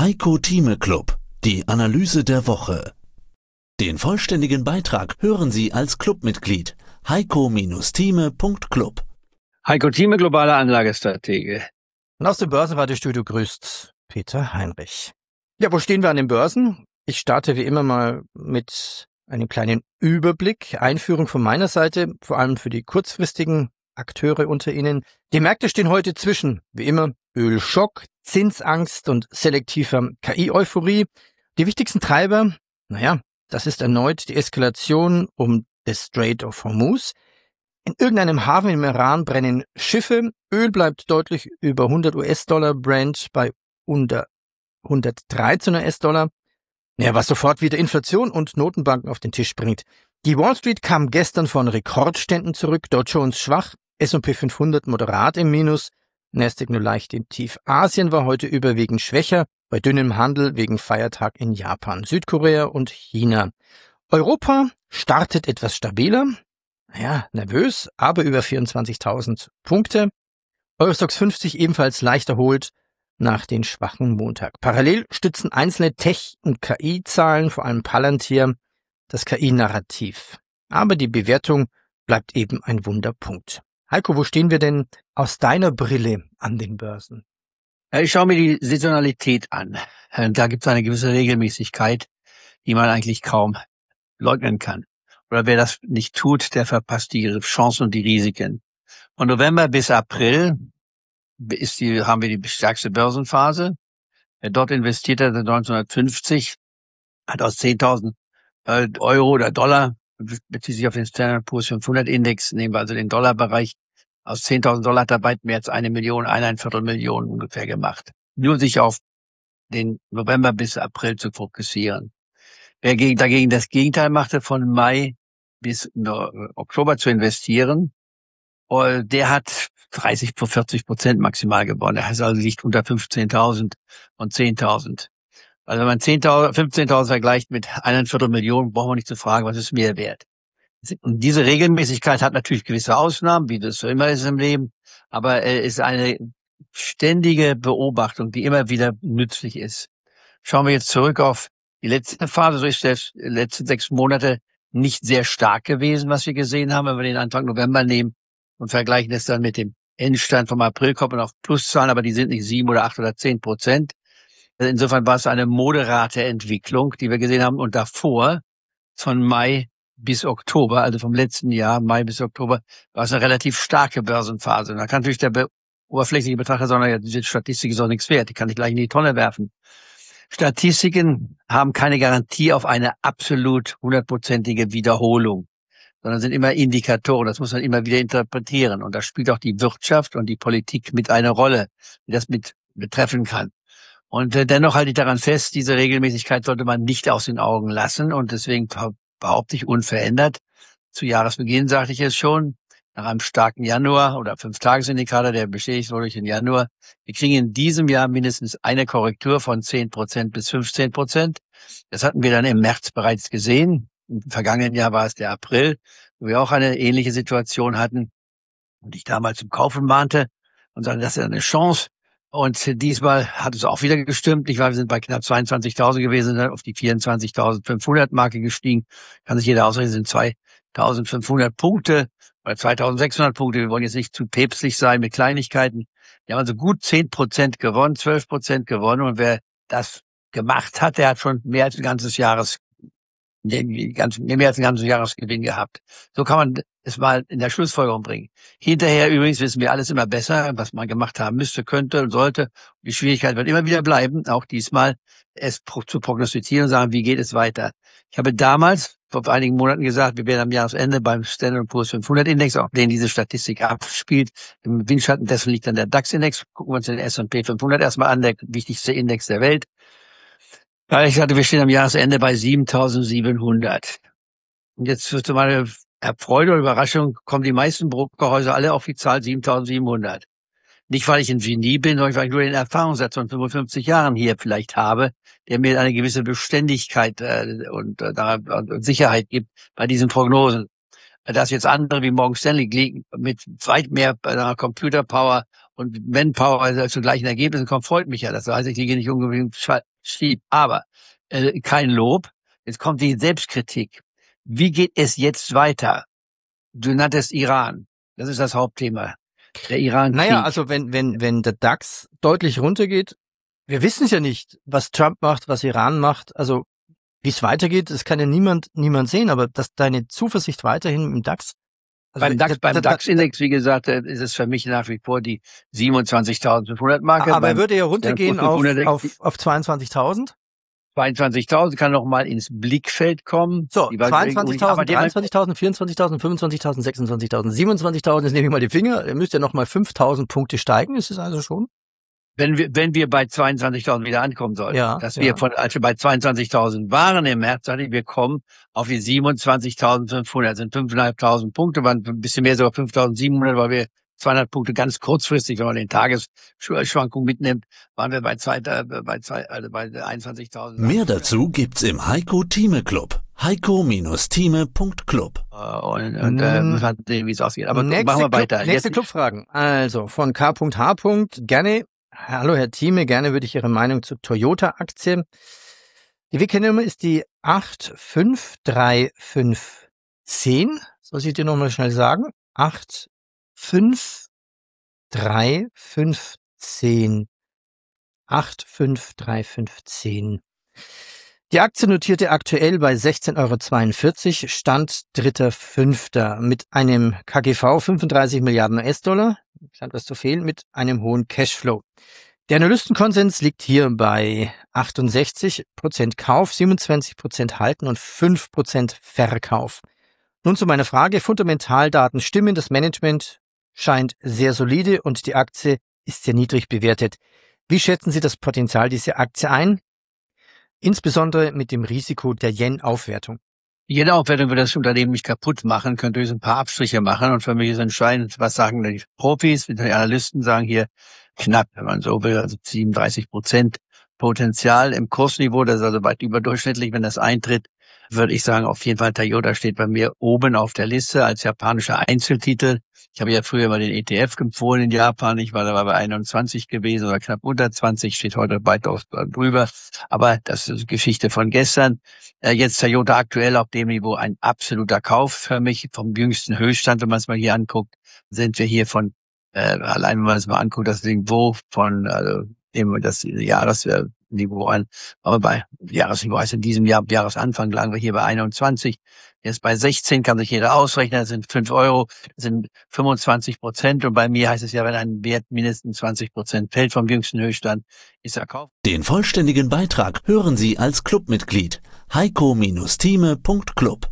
Heiko Thieme Club, die Analyse der Woche. Den vollständigen Beitrag hören Sie als Clubmitglied heiko-thieme.club. Heiko Thieme, globale Anlagestratege. Und aus dem Börsenradiostudio grüßt Peter Heinrich. Ja, wo stehen wir an den Börsen? Ich starte wie immer mal mit einem kleinen Überblick, Einführung von meiner Seite, vor allem für die kurzfristigen Akteure unter Ihnen. Die Märkte stehen heute zwischen, wie immer, Ölschock, Zinsangst und selektiver KI-Euphorie. Die wichtigsten Treiber, das ist erneut die Eskalation um das Strait of Hormuz. In irgendeinem Hafen im Iran brennen Schiffe. Öl bleibt deutlich über 100 US-Dollar, Brent bei unter 113 US-Dollar. Was sofort wieder Inflation und Notenbanken auf den Tisch bringt. Die Wall Street kam gestern von Rekordständen zurück, Dow Jones schwach, S&P 500 moderat im Minus, Nasdaq nur leicht im Tief. Asien war heute überwiegend schwächer, bei dünnem Handel wegen Feiertag in Japan, Südkorea und China. Europa startet etwas stabiler, nervös, aber über 24.000 Punkte. Eurostoxx 50 ebenfalls leicht erholt nach den schwachen Montag. Parallel stützen einzelne Tech- und KI-Zahlen, vor allem Palantir, das KI-Narrativ. Aber die Bewertung bleibt eben ein Wunderpunkt. Heiko, wo stehen wir denn aus deiner Brille an den Börsen? Ich schaue mir die Saisonalität an. Da gibt es eine gewisse Regelmäßigkeit, die man eigentlich kaum leugnen kann. Oder wer das nicht tut, der verpasst die Chancen und die Risiken. Von November bis April haben wir die stärkste Börsenphase. Wer dort investiert hat, 1950, hat aus 10.000 Euro oder Dollar, bezieht sich auf den Standard & Poor's 500 Index, nehmen wir also den Dollarbereich, aus 10.000 Dollar hat er bald mehr als 1 Million, 1,25 Millionen ungefähr gemacht. Nur sich auf den November bis April zu fokussieren. Wer dagegen das Gegenteil machte, von Mai bis Oktober zu investieren, der hat 30-40% maximal gewonnen. Der heißt also liegt unter 15.000 und 10.000. Also wenn man 15.000 vergleicht mit 1,25 Millionen, brauchen wir nicht zu fragen, was ist mehr wert. Und diese Regelmäßigkeit hat natürlich gewisse Ausnahmen, wie das so immer ist im Leben, aber ist eine ständige Beobachtung, die immer wieder nützlich ist. Schauen wir jetzt zurück auf die letzte Phase, so ist das die letzten 6 Monate nicht sehr stark gewesen, was wir gesehen haben, wenn wir den Anfang November nehmen und vergleichen das dann mit dem Endstand vom April, kommt man auf Pluszahlen, aber die sind nicht 7 oder 8 oder 10%. Insofern war es eine moderate Entwicklung, die wir gesehen haben. Und davor, von Mai bis Oktober, also vom letzten Jahr, Mai bis Oktober, war es eine relativ starke Börsenphase. Und da kann natürlich der oberflächliche Betrachter sagen, diese Statistik ist auch nichts wert, die kann ich gleich in die Tonne werfen. Statistiken haben keine Garantie auf eine absolut 100%ige Wiederholung, sondern sind immer Indikatoren. Das muss man immer wieder interpretieren. Und da spielt auch die Wirtschaft und die Politik mit eine Rolle, die das mit betreffen kann. Und dennoch halte ich daran fest, diese Regelmäßigkeit sollte man nicht aus den Augen lassen. Und deswegen behaupte ich unverändert. Zu Jahresbeginn sagte ich es schon, nach einem starken Januar oder 5-Tages-Indikator, der bestätigt wurde durch den Januar. Wir kriegen in diesem Jahr mindestens eine Korrektur von 10% bis 15%. Das hatten wir dann im März bereits gesehen. Im vergangenen Jahr war es der April, wo wir auch eine ähnliche Situation hatten. Und ich damals zum Kaufen mahnte und sagte, das ist eine Chance. Und diesmal hat es auch wieder gestimmt. Wir sind bei knapp 22.000 gewesen, sind auf die 24.500 Marke gestiegen. Kann sich jeder ausrechnen, sind 2.500 Punkte oder 2.600 Punkte. Wir wollen jetzt nicht zu päpstlich sein mit Kleinigkeiten. Wir haben also gut 10% gewonnen, 12% gewonnen. Und wer das gemacht hat, der hat schon mehr als ein ganzes Jahresgewinn gehabt. So kann man es mal in der Schlussfolgerung bringen. Hinterher übrigens wissen wir alles immer besser, was man gemacht haben müsste, könnte und sollte. Die Schwierigkeit wird immer wieder bleiben, auch diesmal es zu prognostizieren und sagen, wie geht es weiter. Ich habe damals vor einigen Monaten gesagt, wir werden am Jahresende beim Standard & Poor's 500 Index, auf den diese Statistik abspielt. Im Windschatten dessen liegt dann der DAX-Index. Gucken wir uns den S&P 500 erstmal an, der wichtigste Index der Welt. Ja, ich sagte, wir stehen am Jahresende bei 7.700. Und jetzt zu meiner Freude und Überraschung kommen die meisten Brokerhäuser alle auf die Zahl 7.700. Nicht, weil ich ein Genie bin, sondern weil ich nur den Erfahrungssatz von 55 Jahren hier vielleicht habe, der mir eine gewisse Beständigkeit und Sicherheit gibt bei diesen Prognosen. Dass jetzt andere wie Morgan Stanley mit weit mehr Computerpower und Manpower zu gleichen Ergebnissen kommen, freut mich ja. Das heißt, ich liege nicht unbedingt schieb. Aber kein Lob. Jetzt kommt die Selbstkritik. Wie geht es jetzt weiter? Du nanntest Iran. Das ist das Hauptthema. Der Iran-Krieg. Naja, also wenn der DAX deutlich runtergeht, wir wissen es ja nicht, was Trump macht, was Iran macht. Also wie es weitergeht, das kann ja niemand sehen, aber dass deine Zuversicht weiterhin im DAX. Also beim DAX-Index, wie gesagt, ist es für mich nach wie vor die 27.500 Marke. Aber er würde ja runtergehen auf 22.000. 22.000 kann noch mal ins Blickfeld kommen. So, 22.000, 23.000, 24.000, 25.000, 26.000, 27.000, jetzt nehme ich mal die Finger. Ihr müsst ja noch mal 5.000 Punkte steigen, ist es also schon? Wenn wir bei 22.000 wieder ankommen sollten, als wir bei 22.000 waren im März, wir kommen auf die 27.500, sind 5.500 Punkte, waren ein bisschen mehr, sogar 5.700, weil wir 200 Punkte ganz kurzfristig, wenn man den Tagesschwankung mitnimmt, waren wir bei 21.000. Mehr dazu gibt's im Heiko Thieme Club. heiko-thieme.club. Und mal sehen, wie es aussieht. Aber machen wir weiter. Nächste Clubfragen. Also von K.H. Gerne. Hallo Herr Thieme, gerne würde ich Ihre Meinung zur Toyota-Aktie. Die WK-Nummer ist die 8535010. Soll ich dir nochmal schnell sagen? 8535010. 8535010. Die Aktie notierte aktuell bei 16,42 €, Stand 3.5. mit einem KGV 35 Milliarden US-Dollar, scheint was zu fehlen, mit einem hohen Cashflow. Der Analystenkonsens liegt hier bei 68% Kauf, 27% Halten und 5% Verkauf. Nun zu meiner Frage, Fundamentaldaten stimmen, das Management scheint sehr solide und die Aktie ist sehr niedrig bewertet. Wie schätzen Sie das Potenzial dieser Aktie ein? Insbesondere mit dem Risiko der Yen-Aufwertung. Die Yen-Aufwertung wird das Unternehmen nicht kaputt machen, könnte höchstens ein paar Abstriche machen. Und für mich ist entscheidend, was sagen die Profis, die Analysten sagen hier knapp, wenn man so will, also 37% Potenzial im Kursniveau, das ist also weit überdurchschnittlich, wenn das eintritt, würde ich sagen, auf jeden Fall Toyota steht bei mir oben auf der Liste als japanischer Einzeltitel. Ich habe ja früher mal den ETF empfohlen in Japan. Ich war da bei 21 gewesen oder knapp unter 20, steht heute weitaus drüber. Aber das ist Geschichte von gestern. Jetzt Toyota aktuell auf dem Niveau ein absoluter Kauf für mich. Vom jüngsten Höchststand, wenn man es mal hier anguckt, sind wir hier von, allein wenn man es mal anguckt, das Niveau von, das Jahresniveau an, aber bei Jahresniveau heißt in diesem Jahr, Jahresanfang lagen wir hier bei 21, jetzt bei 16 kann sich jeder ausrechnen, das sind 5 €, das sind 25% und bei mir heißt es ja, wenn ein Wert mindestens 20% fällt vom jüngsten Höchststand, ist er Kauf. Den vollständigen Beitrag hören Sie als Clubmitglied heiko-thieme.club.